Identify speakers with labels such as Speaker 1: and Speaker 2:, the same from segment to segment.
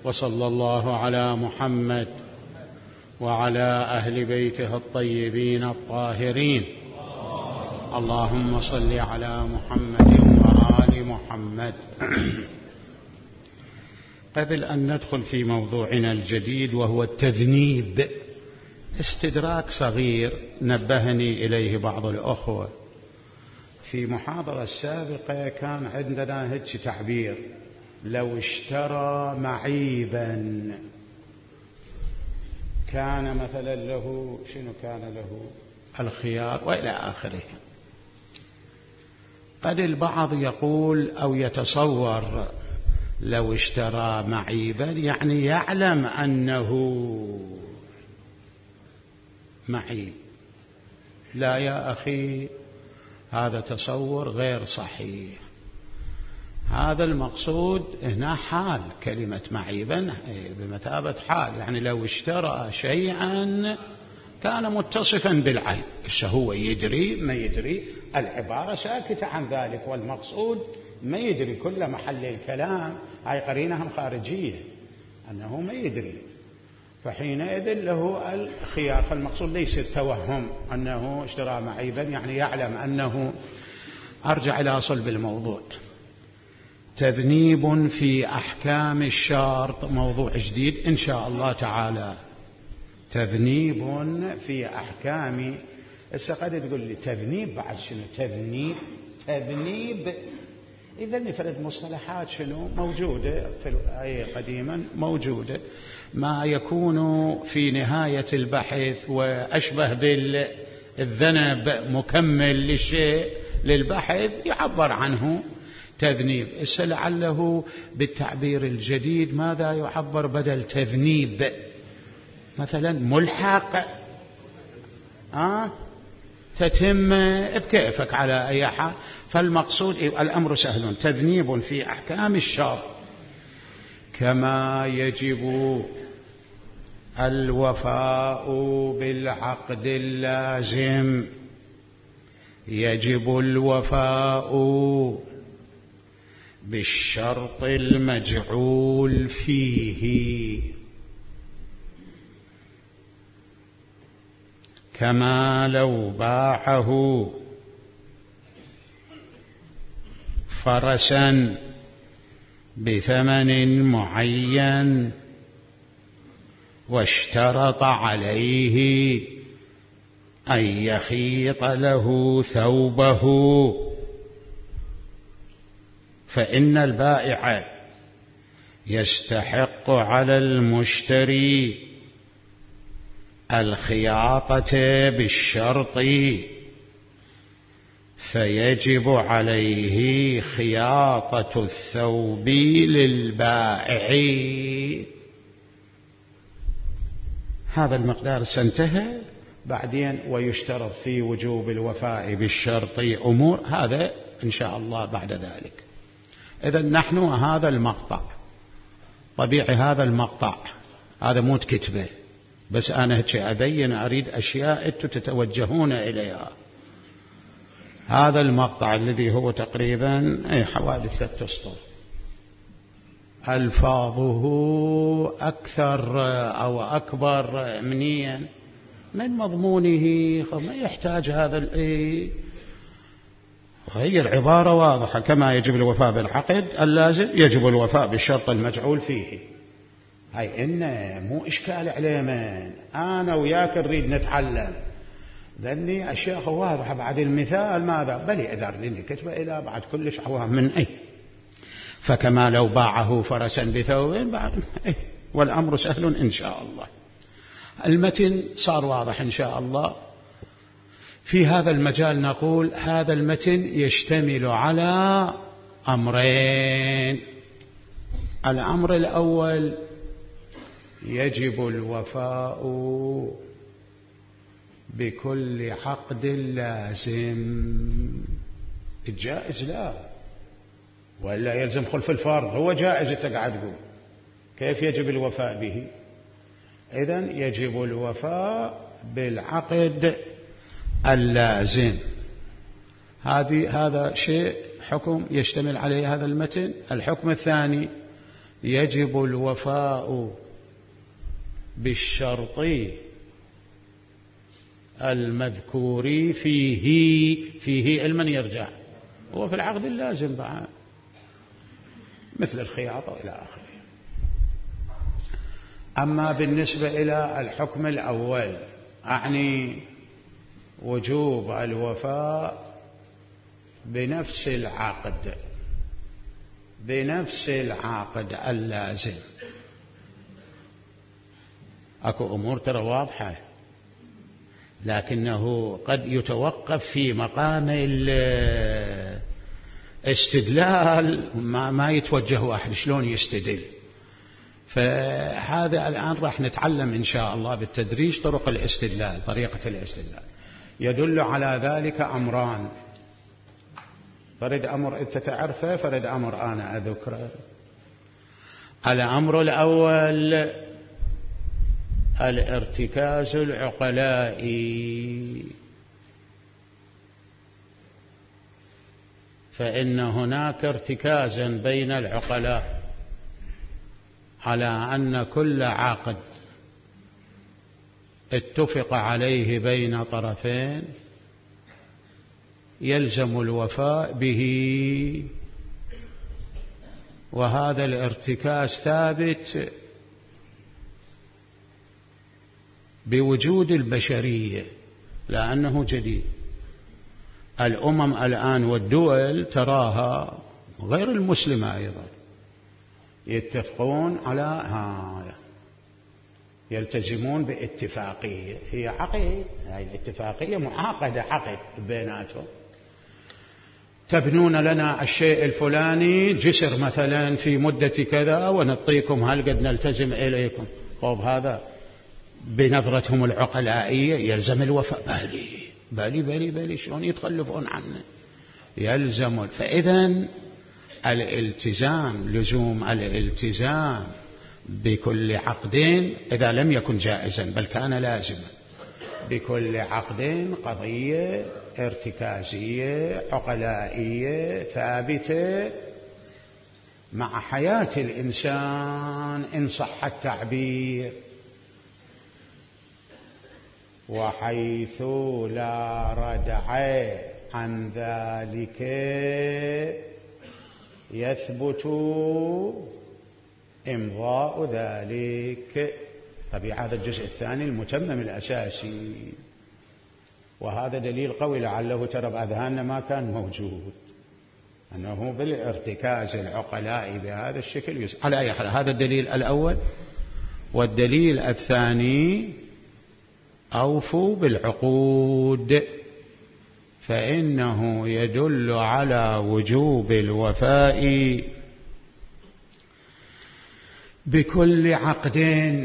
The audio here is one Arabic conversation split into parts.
Speaker 1: وصلى الله على محمد وعلى أهل بيته الطيبين الطاهرين. اللهم صل على محمد وآل محمد. قبل أن ندخل في موضوعنا الجديد وهو التذنيب، استدراك صغير نبهني إليه بعض الأخوة. في محاضرة سابقة كان عندنا هيك تعبير: لو اشترى معيبا كان مثلا له شنو؟ كان له الخيار وإلى آخره. قد البعض يقول أو يتصور لو اشترى معيبا يعني يعلم أنه معيب. لا يا أخي، هذا تصور غير صحيح. هذا المقصود هنا حال، كلمة معيبا بمثابة حال، يعني لو اشترى شيئا كان متصفا بالعيب. هو يدري ما يدري، العبارة ساكتة عن ذلك، والمقصود ما يدري. كل محل الكلام هاي قرينة خارجية أنه ما يدري، فحينئذ له الخيار. فالمقصود ليس التوهم أنه اشترى معيبا يعني يعلم أنه. أرجع إلى صلب الموضوع. تذنيب في أحكام الشرط، موضوع جديد إن شاء الله تعالى. تذنيب في أحكام. هسه قد تقول لي تذنيب بعد شنو؟ تذنيب إذا نفرد مصطلحات شنو موجودة في الآية قديما، موجودة ما يكون في نهاية البحث وأشبه بالذنب مكمل للشيء للبحث يعبر عنه تذنيب. لعله بالتعبير الجديد ماذا يعبر بدل تذنيب؟ مثلا ملحق، تتم بكيفك على أي حال. فالمقصود الأمر سهل. تذنيب في أحكام الشرط كما يجب الوفاء بالعقد اللازم. يجب الوفاء بالشرط المجعول فيه، كما لو باعه فرسا بثمن معين واشترط عليه أن يخيط له ثوبه، فإن البائع يستحق على المشتري الخياطة بالشرط، فيجب عليه خياطة الثوب للبائع. هذا المقدار سنتهى. بعدين ويشترط في وجوب الوفاء بالشرط أمور، هذا إن شاء الله بعد ذلك. إذن نحن هذا المقطع طبيعي، هذا المقطع هذا مو كتبه، بس أنا هيك أبين، أريد أشياء أنتم تتوجهون إليها. هذا المقطع الذي هو تقريبا حوالي 3 أسطر، ألفاظه أكثر أو أكبر منيا من مضمونه، ما يحتاج هذا هي العبارة واضحة. كما يجب الوفاء بالعقد اللازم يجب الوفاء بالشرط المجعول فيه. هاي إنه مو إشكال عليه. من أنا وياك نريد نتعلم ذني أشياء واضحة. بعد المثال ماذا؟ بلي إذا لني كتبه إلى بعد كلش عوام من فكما لو باعه فرسا بثوب بعد والأمر سهل إن شاء الله. المتن صار واضح إن شاء الله. في هذا المجال نقول هذا المتن يشتمل على أمرين. الأمر الأول يجب الوفاء بكل عقد لازم. الجائز لا، ولا يلزم خلف الفرض. هو جائز تقعد تقول كيف يجب الوفاء به؟ إذن يجب الوفاء بالعقد اللازم. هذا شيء حكم يشتمل عليه هذا المتن. الحكم الثاني يجب الوفاء بالشرط المذكور فيه علما يرجع، هو في العقد اللازم بعد مثل الخياطة إلى آخره. أما بالنسبة إلى الحكم الأول، أعني وجوب الوفاء بنفس العقد اللازم. أكو أمور ترى واضحة، لكنه قد يتوقف في مقام الاستدلال، ما يتوجه واحد شلون يستدل. فهذا الآن راح نتعلم إن شاء الله بالتدريج طريقة الاستدلال. يدل على ذلك أمران، فرد أمر أنت تعرفه، فرد أمر أنا أذكره. الأمر الأول الارتكاز العقلائي، فإن هناك ارتكازا بين العقلاء على أن كل عقد اتفق عليه بين طرفين يلزم الوفاء به، وهذا الارتكاز ثابت بوجود البشرية لأنه جديد. الأمم الآن والدول تراها غير المسلمة أيضا يتفقون على هذا، يلتزمون باتفاقية، هي عقد، هاي الاتفاقية معاقدة عقد بيناتهم. تبنون لنا الشيء الفلاني جسر مثلا في مدة كذا ونعطيكم هل قد نلتزم إليكم. طب هذا بنظرتهم العقلائية يلزم الوفاء. بالي شلون يتخلفون عنه، يلزم. فإذن لزوم الالتزام بكل عقد إذا لم يكن جائزا بل كان لازما بكل عقد قضية ارتكازية عقلائية ثابتة مع حياة الإنسان إن صح التعبير، وحيث لا ردع عن ذلك يثبت إمضاء ذلك. طبيعة هذا الجزء الثاني المتمم الأساسي، وهذا دليل قوي لعله ترى بأذهاننا ما كان موجود، أنه بالارتكاز العقلائي بهذا الشكل على أي حال. هذا الدليل الأول. والدليل الثاني أوفوا بالعقود، فإنه يدل على وجوب الوفاء بكل عقد،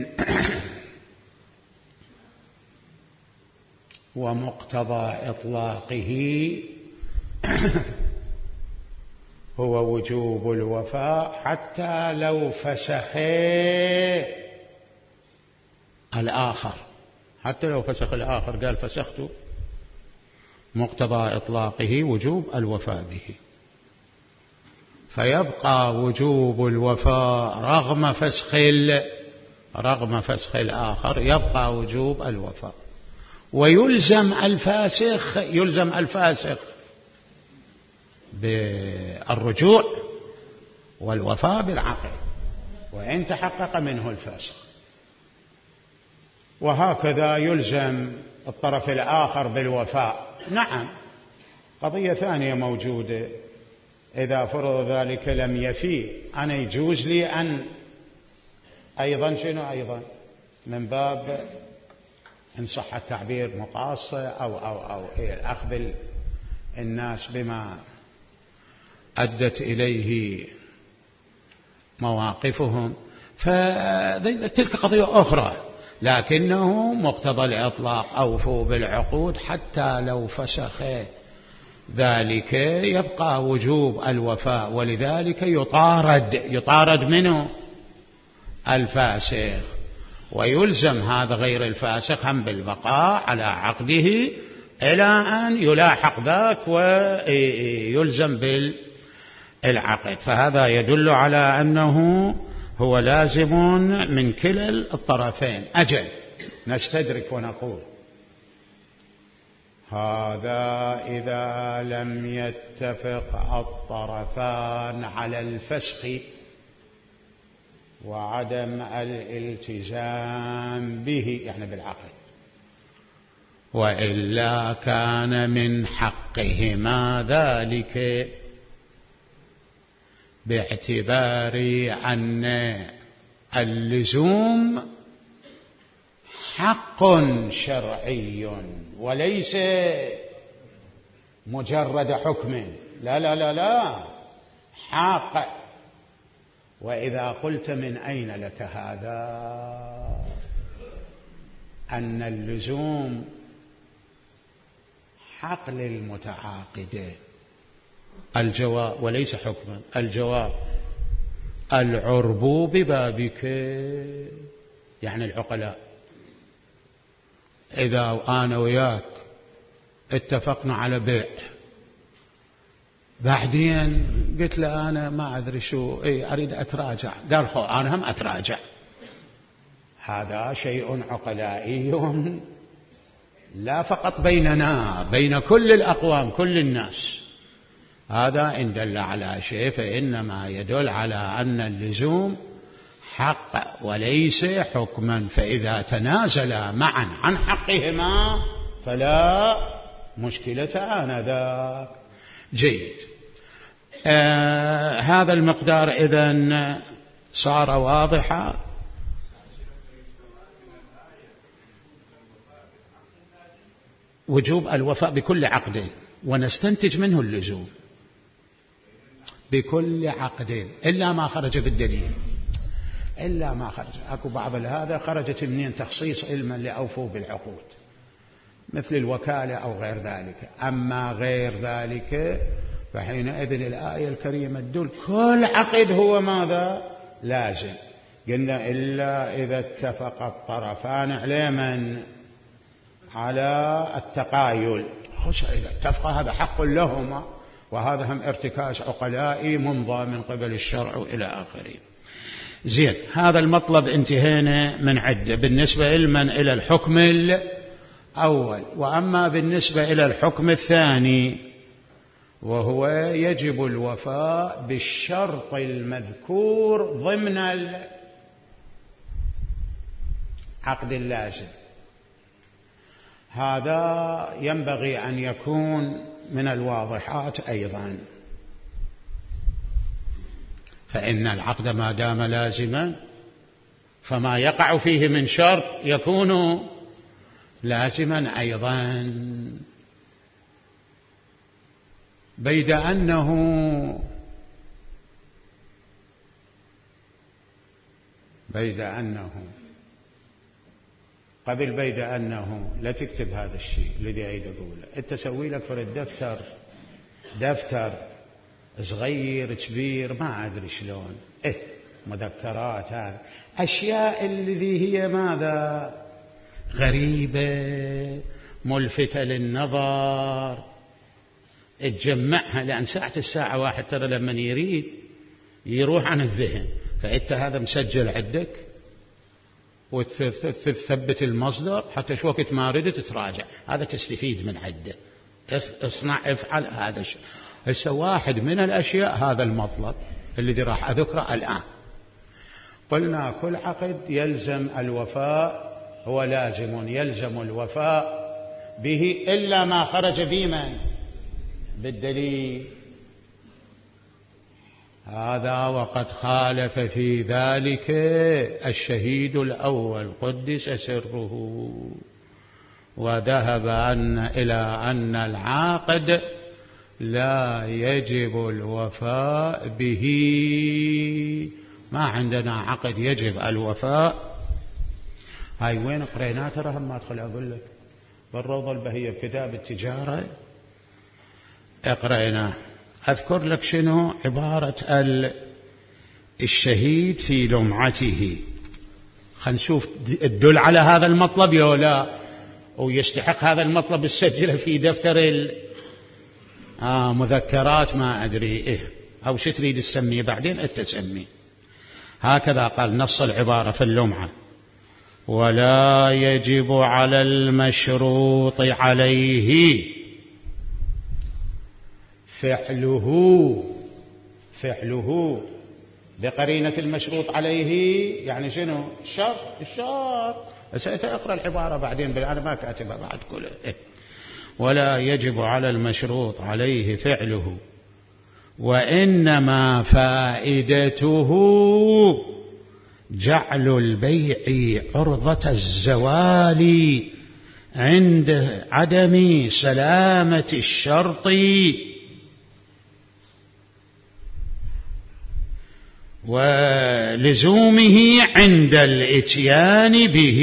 Speaker 1: ومقتضى إطلاقه هو وجوب الوفاء حتى لو فسخ الآخر، حتى لو فسخ الآخر قال فسخت، مقتضى إطلاقه وجوب الوفاء به، فيبقى وجوب الوفاء رغم فسخ الآخر، يبقى وجوب الوفاء. ويلزم الفاسخ بالرجوع والوفاء بالعقد وإن تحقق منه الفسخ. وهكذا يلزم الطرف الآخر بالوفاء. نعم، قضية ثانية موجودة، إذا فرض ذلك لم يفي، أنا يجوز لي أن أيضا أيضا من باب إن صح التعبير مقاصة أو أخذ الناس بما أدت إليه مواقفهم، فتلك قضية أخرى. لكنه مقتضى الإطلاق أوفوا بالعقود حتى لو فسخ ذلك يبقى وجوب الوفاء، ولذلك يطارد منه الفاسخ، ويلزم هذا غير الفاسخ هم بالبقاء على عقده إلى أن يلاحق ذاك ويلزم بالعقد. فهذا يدل على أنه هو لازم من كلا الطرفين. أجل نستدرك ونقول هذا إذا لم يتفق الطرفان على الفسخ وعدم الالتزام به، يعني بالعقد، وإلا كان من حقهما ذلك باعتبار أن اللزوم حق شرعي وليس مجرد حكم. لا لا لا لا، حق. وإذا قلت من أين لك هذا أن اللزوم حق للمتعاقدين؟ الجواب وليس حكما. الجواب العرب ببابك، يعني العقلاء. إذا أنا وياك اتفقنا على بيع، بعدين قلت له أنا ما أدري شو أريد أتراجع، قال خو أنا هم أتراجع، هذا شيء عقلائي لا فقط بيننا، بين كل الأقوام كل الناس. هذا إن دل على شيء فإنما يدل على أن اللزوم حق وليس حكما، فإذا تنازلا معا عن حقهما فلا مشكلة آنذاك. جيد. هذا المقدار إذن صار واضحا. وجوب الوفاء بكل عقد، ونستنتج منه اللزوم بكل عقد إلا ما خرج بالدليل، إلا ما خرج. أكو بعض هذا خرجت منين تخصيص علما لأوفوا بالعقود مثل الوكالة أو غير ذلك. أما غير ذلك فحينئذ الآية الكريمة تدل كل عقد هو ماذا؟ لازم. قلنا إلا إذا اتفق الطرفان علما على التقايل، خش إذا اتفق هذا حق لهما، وهذا هم ارتكاز عقلائي ممضى من قبل الشرع إلى آخره. زين، هذا المطلب انتهينا من عدة بالنسبة إلى الحكم الأول. وأما بالنسبة إلى الحكم الثاني وهو يجب الوفاء بالشرط المذكور ضمن العقد اللازم، هذا ينبغي أن يكون من الواضحات أيضا. فإن العقد ما دام لازما فما يقع فيه من شرط يكون لازما أيضا، بيد أنه لا تكتب هذا الشيء الذي أريد أقوله. أنت تسوي لك فرد دفتر صغير كبير ما أدري شلون، مذكرات، هذا أشياء الذي هي ماذا؟ غريبة ملفتة للنظر، تجمعها، لأن الساعة واحد ترى لما يريد يروح عن الذهن، فأنت هذا مسجل عندك وتثبت المصدر حتى شو وقت ما ردت تراجع، هذا تستفيد من عده. اصنع افعل هذا الشيء. هسه واحد من الأشياء هذا المطلب الذي راح أذكره الآن. قلنا كل عقد يلزم الوفاء، هو لازم يلزم الوفاء به إلا ما خرج بمن؟ بالدليل. هذا وقد خالف في ذلك الشهيد الأول قدس سره، وذهب إلى أن العاقد لا يجب الوفاء به. ما عندنا عقد يجب الوفاء. هاي وين قريناها؟ ترى هم ما أدخل أقول لك بالروضة البهية بكتاب التجارة اقرأنا. أذكر لك شنو عبارة الشهيد في لمعته، خلينا نشوف الدل على هذا المطلب يا لا، ويستحق هذا المطلب السجله في دفتر مذكرات ما أدري أو شو تريد تسميه بعدين أنت تسميه. هكذا قال نص العبارة في اللمعة: ولا يجب على المشروط عليه فعله بقرينة المشروط عليه، يعني شنو؟ الشرط. سأقرأ العبارة بعدين، أنا ما كاتبها بعد كله. ولا يجب على المشروط عليه فعله، وإنما فائدته جعل البيع عرضة الزوال عند عدم سلامة الشرط ولزومه عند الإتيان به،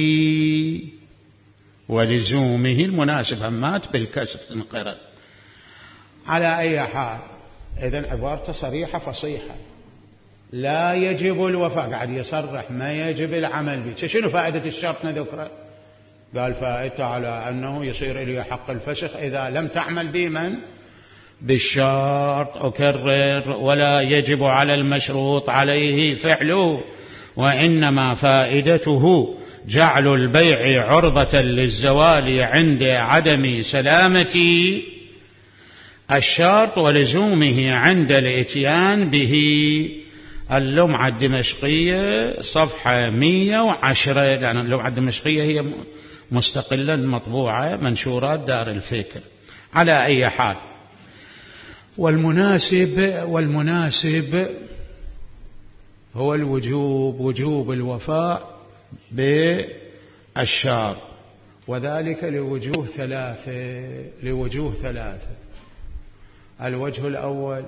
Speaker 1: ولزومه المناسب همات بالكسر تنقرأ. على أي حال، إذن عبارته صريحة فصيحة: لا يجب الوفاء، قاعد يصرح ما يجب العمل به. شنو فائدة الشرط نذكره؟ قال فائدته على أنه يصير إليه حق الفسخ إذا لم تعمل به من؟ بالشرط. أكرر: ولا يجب على المشروط عليه فعله، وإنما فائدته جعل البيع عرضة للزوال عند عدم سلامة الشرط ولزومه عند الإتيان به. اللمعة الدمشقية صفحة 110، لأن اللمعة الدمشقية هي مستقلة مطبوعة منشورات دار الفكر. على أي حال، والمناسب هو الوجوب، وجوب الوفاء بالشرط، وذلك لوجوه ثلاثة. الوجه الأول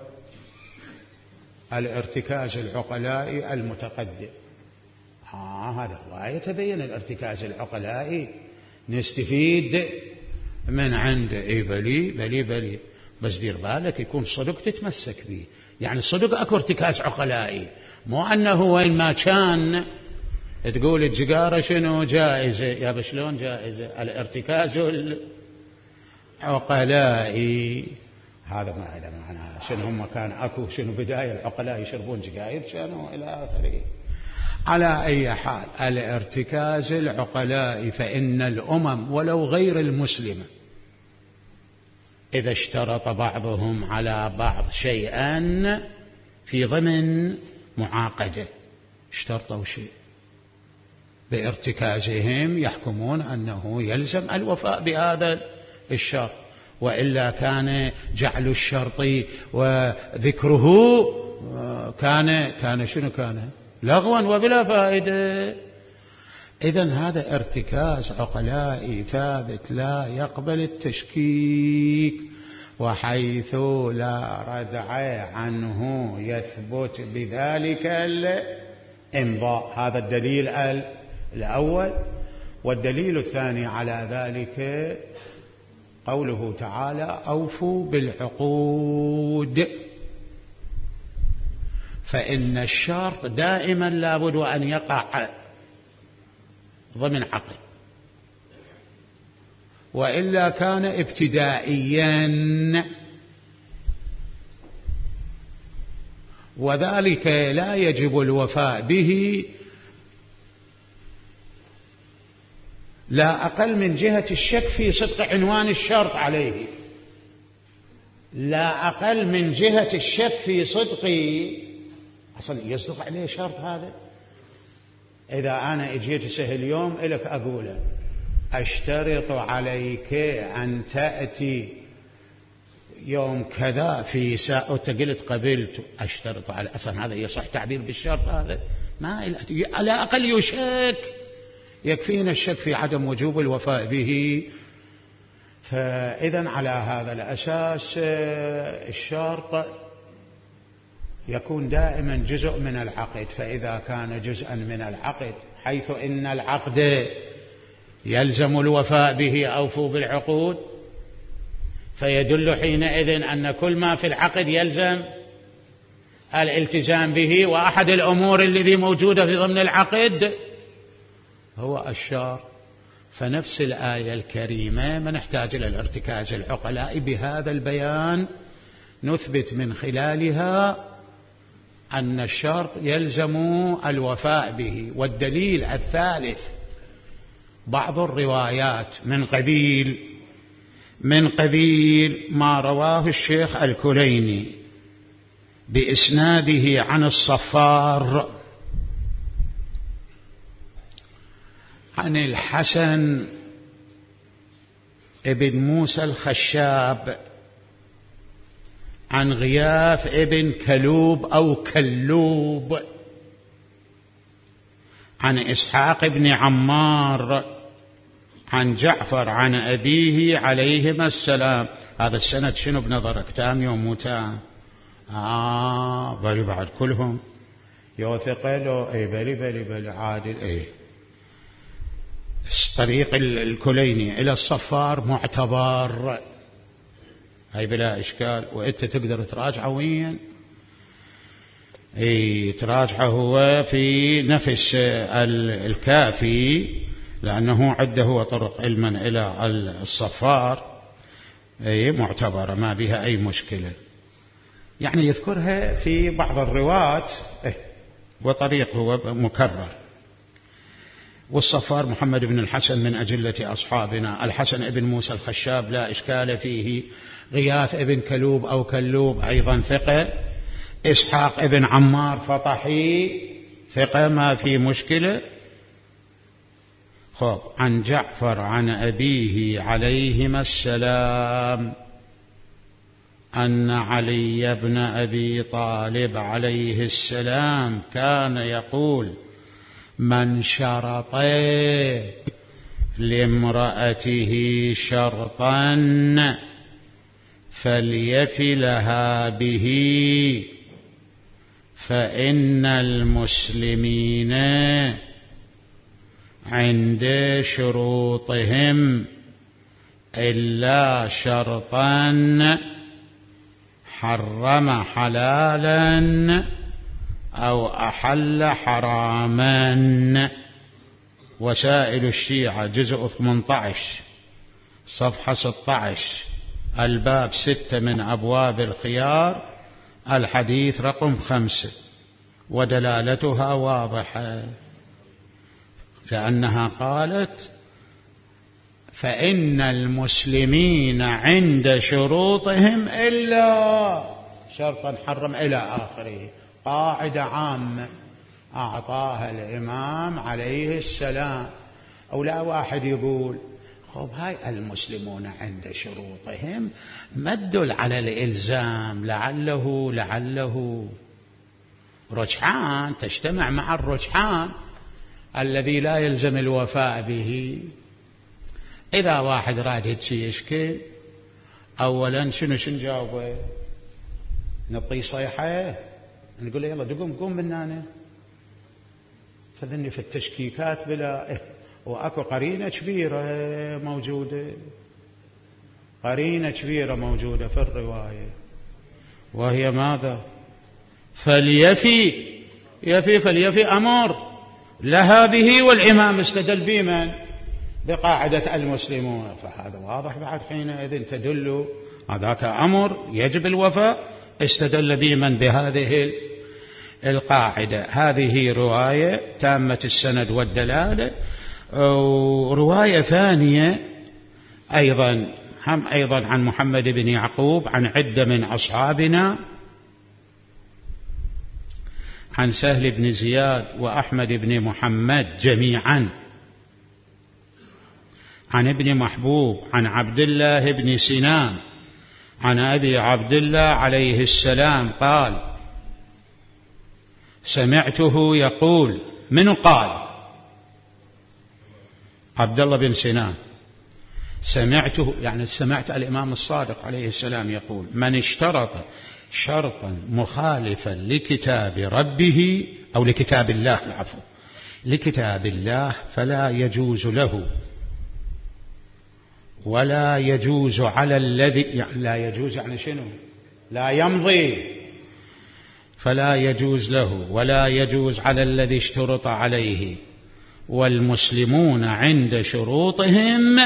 Speaker 1: الارتكاز العقلائي المتقدم. هذا هو يتبين الارتكاز العقلائي، نستفيد من عنده. بلي بس دير بالك يكون صدق تتمسك به، يعني صدق اكو ارتكاز عقلائي، مو انه وين ما كان تقول الجقارة شنو جائزة. يا بشلون جائزة؟ الارتكاز العقلائي هذا ما له معنى. شنو هم كان اكو شنو بداية العقلاء يشربون جقاير شنو الى اخره. على اي حال، الارتكاز العقلائي، فإن الأمم ولو غير المسلمة إذا اشترط بعضهم على بعض شيئا في ضمن معاقدة، اشترطوا شيء بارتكازهم يحكمون أنه يلزم الوفاء بهذا الشرط، وإلا كان جعل الشرط وذكره كان شنو؟ كان لغوا وبلا فائدة. إذن هذا ارتكاز عقلائي ثابت لا يقبل التشكيك، وحيث لا ردع عنه يثبت بذلك الإمضاء. هذا الدليل الأول. والدليل الثاني على ذلك قوله تعالى: أوفوا بالعقود. فإن الشرط دائما لابد أن يقع ضمن عقد، وإلا كان ابتدائيا، وذلك لا يجب الوفاء به لا أقل من جهة الشك في صدق عنوان الشرط عليه، لا أقل من جهة الشك في صدق أصلا يصدق عليه شرط هذا. إذا أنا اجيت سهل يوم إلك أقوله: أشترط عليك أن تأتي يوم كذا في ساعة، وتقلت قبلت، أشترط على أصلا هذا يصح تعبير بالشرط هذا؟ ما على أقل يشك، يكفينا الشك في عدم وجوب الوفاء به. فإذن على هذا الأساس الشرط يكون دائما جزء من العقد. فإذا كان جزءا من العقد حيث إن العقد يلزم الوفاء به، أوفوا بالعقود، فيدل حينئذ أن كل ما في العقد يلزم الالتزام به. وأحد الأمور الذي موجودة في ضمن العقد هو الشرط. فنفس الآية الكريمة ما نحتاج إلى الارتكاز العقلاء بهذا البيان، نثبت من خلالها أن الشرط يلزم الوفاء به. والدليل الثالث بعض الروايات من قبيل ما رواه الشيخ الكليني بإسناده عن الصفار عن الحسن ابن موسى الخشاب عن غياث ابن كلوب أو كلوب عن إسحاق بن عمار عن جعفر عن أبيه عليهما السلام. هذا السند شنو بنظرك، تام يوم مو تام؟ بل بعد كلهم يوثق له بلي عادل. طريق الكليني إلى الصفار معتبر، هاي بلا إشكال. وإنت تقدر تراجعه وين؟ تراجعه هو في نفس الكافي، لأنه عنده طرق علما إلى الصفار معتبرة ما بها أي مشكلة، يعني يذكرها في بعض الرواة وطريق هو مكرر. والصفار محمد بن الحسن من أجلة أصحابنا. الحسن ابن موسى الخشاب لا إشكال فيه. غياث ابن كلوب أو كلوب أيضا ثقة. إسحاق ابن عمار فطحي ثقة ما في مشكلة. عن جعفر عن أبيه عليهما السلام أن علي بن أبي طالب عليه السلام كان يقول: من شرط لامرأته شرطا فليف لها به، فإن المسلمين عند شروطهم إلا شرطا حرم حلالا أو أحل حراما. وسائل الشيعة جزء 18 صفحة 16 الباب 6 من أبواب الخيار الحديث رقم 5. ودلالتها واضحة، لأنها قالت: فإن المسلمين عند شروطهم إلا شرطا حرم إلى آخره. قاعدة عامة أعطاها الإمام عليه السلام. أو لا واحد يقول هاي المسلمون عند شروطهم ما تدل على الإلزام، لعله رجحان تجتمع مع الرجحان الذي لا يلزم الوفاء به. إذا واحد راد يشكل أولا شنو جاوبه؟ نطي صيحة نقول له يلا قوم من هنا، فذني في التشكيكات بلا وأكو قرينة كبيرة موجودة، قرينة كبيرة موجودة في الرواية، وهي ماذا؟ فليفي أمر لها به. والإمام استدل بمن؟ بقاعدة المسلمون. فهذا واضح بعد حينئذ تدل هذاك أمر يجب الوفاء. استدل بمن؟ بهذه القاعدة. هذه رواية تامة السند والدلالة. ورواية ثانية أيضا عن محمد بن يعقوب عن عدة من أصحابنا، عن سهل بن زياد وأحمد بن محمد جميعا، عن ابن محبوب عن عبد الله بن سنان عن أبي عبد الله عليه السلام قال: سمعته يقول. من قال؟ عبد الله بن سنان. سمعته يعني سمعت الإمام الصادق عليه السلام يقول: من اشترط شرطا مخالفا لكتاب ربه أو لكتاب الله، العفو، لكتاب الله، فلا يجوز له ولا يجوز على الذي، يعني لا يجوز يعني شنو؟ لا يمضي. فلا يجوز له ولا يجوز على الذي اشترط عليه. والمسلمون عند شروطهم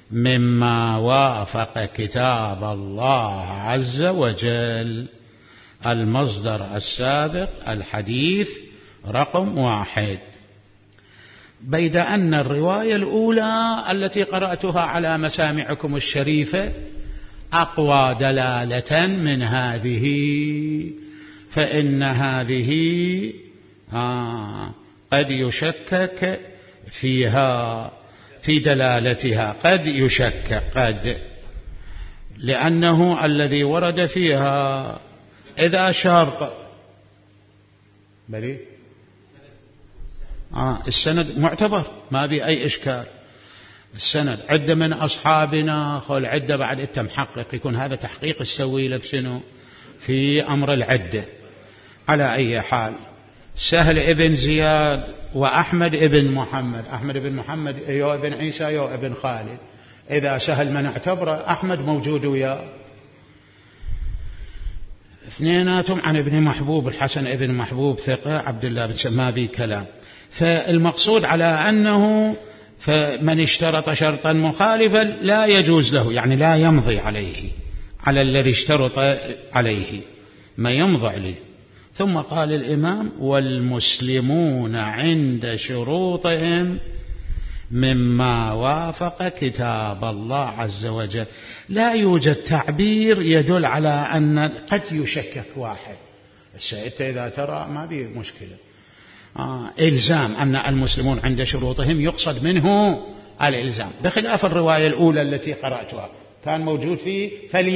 Speaker 1: مما وافق كتاب الله عز وجل. المصدر السابق الحديث رقم 1. بيد أن الرواية الأولى التي قرأتها على مسامعكم الشريفة أقوى دلالة من هذه، فإن هذه قد يشكك فيها في دلالتها، قد يشكك لأنه الذي ورد فيها إذا شرط بلي السند معتبر ما بي أي إشكال. السند عدة من أصحابنا خل عدة بعد أنت محقق، يكون هذا تحقيق تسوي لك شنو في أمر العدة. على أي حال سهل ابن زياد وأحمد ابن محمد، أحمد ابن محمد يو ابن عيسى يو ابن خالد، إذا سهل من اعتبره أحمد موجود وياه، اثنيناتهم عن ابن محبوب الحسن ابن محبوب ثقة عبد الله بن ما بي كلام. فالمقصود على أنه فمن اشترط شرطا مخالفا لا يجوز له، يعني لا يمضي عليه على الذي اشترط عليه، ما يمضي عليه. ثم قال الإمام والمسلمون عند شروطهم مما وافق كتاب الله عز وجل. لا يوجد تعبير يدل على أن قد يشكك واحد. السيد إذا ترى ما بيه مشكلة، إلزام أن المسلمون عند شروطهم يقصد منه الإلزام، بخلاف الرواية الأولى التي قرأتها كان موجود فيه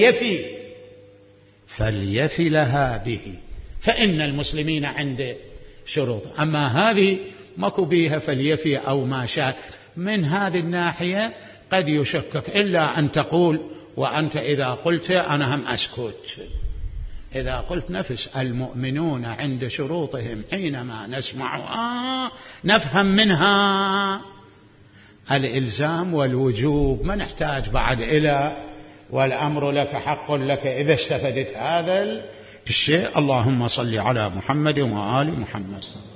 Speaker 1: فليفي لها به، فإن المسلمين عند شروط. أما هذه ماكو بيها فليفي أو ما شاء، من هذه الناحية قد يشكك، إلا أن تقول وأنت إذا قلت أنا هم أسكت، إذا قلت نفس المؤمنون عند شروطهم حينما نسمع نفهم منها الإلزام والوجوب، ما نحتاج بعد إلى والأمر لك حق لك إذا استفدت هذا الشيء. اللهم صل على محمد وآل محمد.